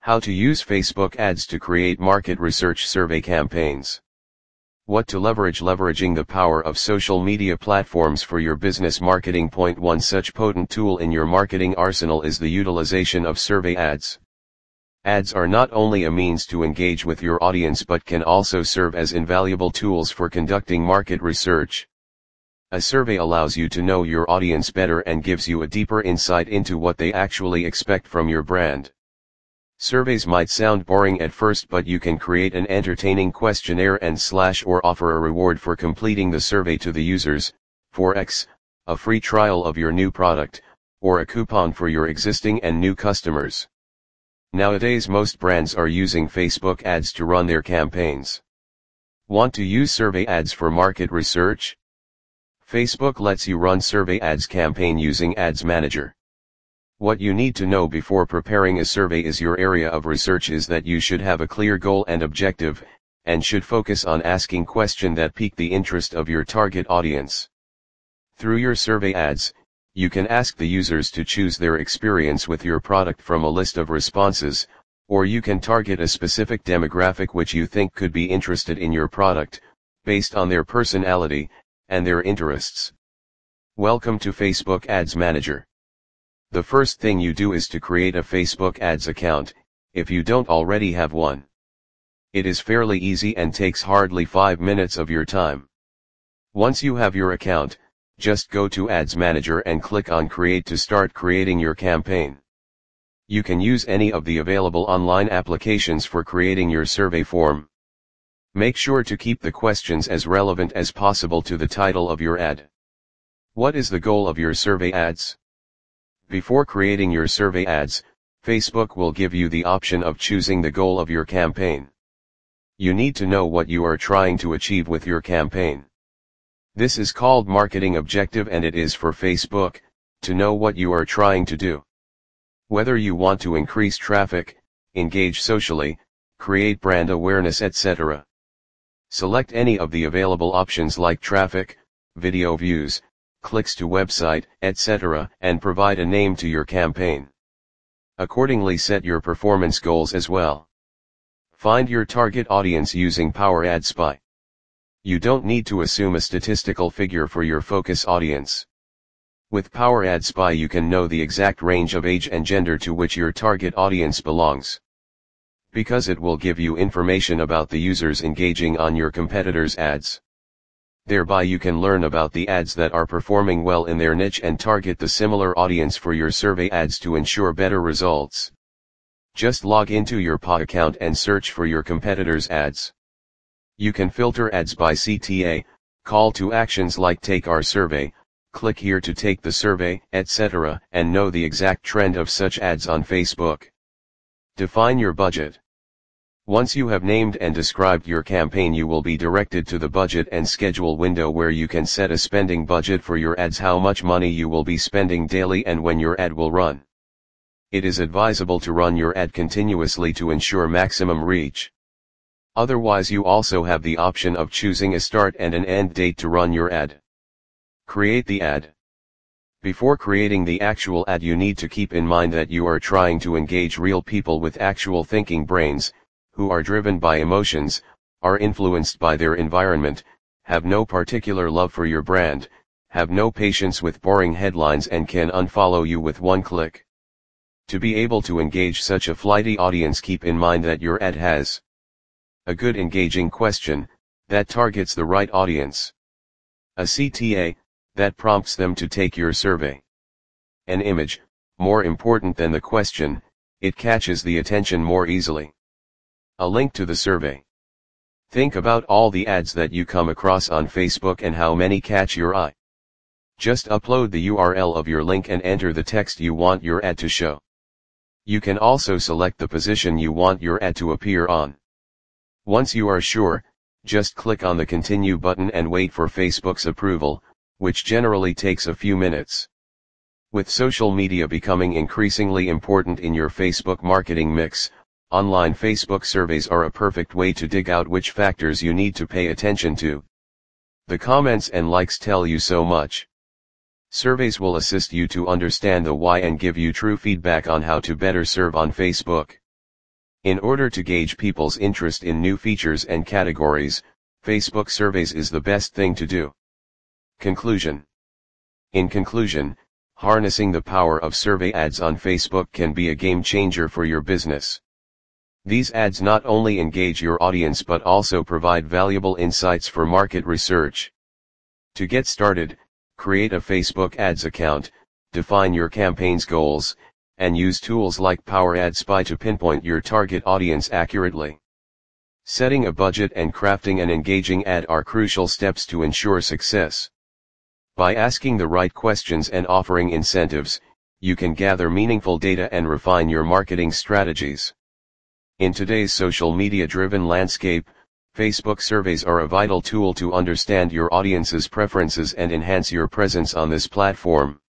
How to use Facebook ads to create market research survey campaigns. What to leverage. Leveraging the power of social media platforms for your business marketing. Point 1. Such potent tool in your marketing arsenal is the utilization of survey ads. Ads are not only a means to engage with your audience but can also serve as invaluable tools for conducting market research. A survey allows you to know your audience better and gives you a deeper insight into what they actually expect from your brand. Surveys might sound boring at first, but you can create an entertaining questionnaire and or offer a reward for completing the survey to the users, for X, a free trial of your new product, or a coupon for your existing and new customers. Nowadays most brands are using Facebook ads to run their campaigns. Want to use survey ads for market research? Facebook lets you run survey ads campaign using Ads Manager. What you need to know before preparing a survey is your area of research is that you should have a clear goal and objective, and should focus on asking questions that pique the interest of your target audience. Through your survey ads, you can ask the users to choose their experience with your product from a list of responses, or you can target a specific demographic which you think could be interested in your product, based on their personality, and their interests. Welcome to Facebook Ads Manager. The first thing you do is to create a Facebook ads account, if you don't already have one. It is fairly easy and takes hardly 5 minutes of your time. Once you have your account, just go to Ads Manager and click on Create to start creating your campaign. You can use any of the available online applications for creating your survey form. Make sure to keep the questions as relevant as possible to the title of your ad. What is the goal of your survey ads? Before creating your survey ads, Facebook will give you the option of choosing the goal of your campaign. You need to know what you are trying to achieve with your campaign. This is called marketing objective, and it is for Facebook to know what you are trying to do. Whether you want to increase traffic, engage socially, create brand awareness, etc. Select any of the available options like traffic, video views, clicks to website, etc., and provide a name to your campaign. Accordingly, set your performance goals as well. Find your target audience using Power Ad Spy. You don't need to assume a statistical figure for your focus audience. With Power Ad Spy you can know the exact range of age and gender to which your target audience belongs. Because it will give you information about the users engaging on your competitors' ads. Thereby you can learn about the ads that are performing well in their niche and target the similar audience for your survey ads to ensure better results. Just log into your PA account and search for your competitors' ads. You can filter ads by CTA, call to actions like take our survey, click here to take the survey, etc., and know the exact trend of such ads on Facebook. Define your budget. Once you have named and described your campaign, you will be directed to the budget and schedule window where you can set a spending budget for your ads, how much money you will be spending daily and when your ad will run. It is advisable to run your ad continuously to ensure maximum reach. Otherwise you also have the option of choosing a start and an end date to run your ad. Create the ad. Before creating the actual ad you need to keep in mind that you are trying to engage real people with actual thinking brains, who are driven by emotions, are influenced by their environment, have no particular love for your brand, have no patience with boring headlines and can unfollow you with one click. To be able to engage such a flighty audience, keep in mind that your ad has a good engaging question, that targets the right audience. A CTA, that prompts them to take your survey. An image, more important than the question, it catches the attention more easily. A link to the survey. Think about all the ads that you come across on Facebook and how many catch your eye. Just upload the URL of your link and enter the text you want your ad to show. You can also select the position you want your ad to appear on. Once you are sure, just click on the Continue button and wait for Facebook's approval, which generally takes a few minutes. With social media becoming increasingly important in your Facebook marketing mix, online Facebook surveys are a perfect way to dig out which factors you need to pay attention to. The comments and likes tell you so much. Surveys will assist you to understand the why and give you true feedback on how to better serve on Facebook. In order to gauge people's interest in new features and categories, Facebook surveys is the best thing to do. Conclusion. In conclusion, harnessing the power of survey ads on Facebook can be a game changer for your business. These ads not only engage your audience but also provide valuable insights for market research. To get started, create a Facebook ads account, define your campaign's goals, and use tools like Power Ad Spy to pinpoint your target audience accurately. Setting a budget and crafting an engaging ad are crucial steps to ensure success. By asking the right questions and offering incentives, you can gather meaningful data and refine your marketing strategies. In today's social media-driven landscape, Facebook surveys are a vital tool to understand your audience's preferences and enhance your presence on this platform.